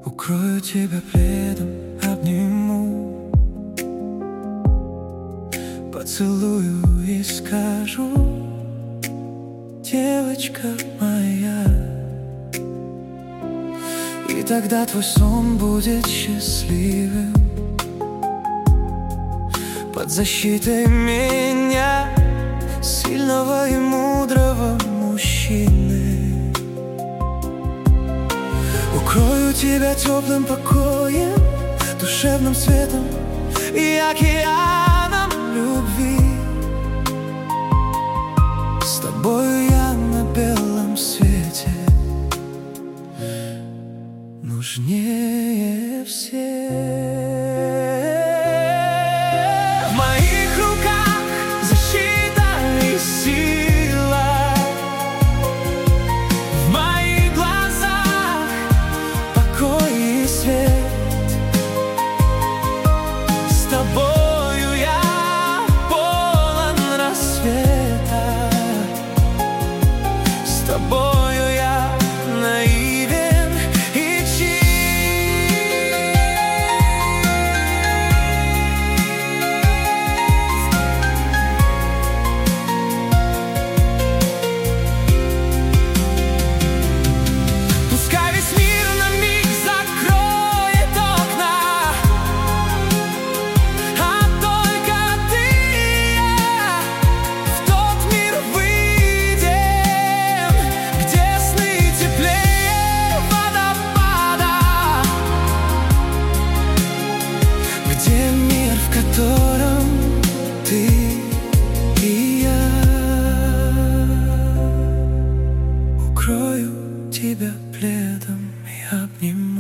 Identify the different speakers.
Speaker 1: Укрою тебя пледом, обниму, поцелую и скажу: девочка моя. И тогда твой сон будет счастливым под защитой меня, сильного и мудрого мужчины. Укрою тебя теплым покоем, душевным светом и океаном любви. С тобою я на белом свете нужнее всех. В моих руках защита и сила, в моих глазах покой и свет. С тобою я полон рассвета, с тобою я наивен и чист. Пускай весь мир на миг закроет окна, а только ты и я в тот мир выйдем, где сны теплее водопада, где мир, в котором ты и я. Укрою тебя пледом и обниму,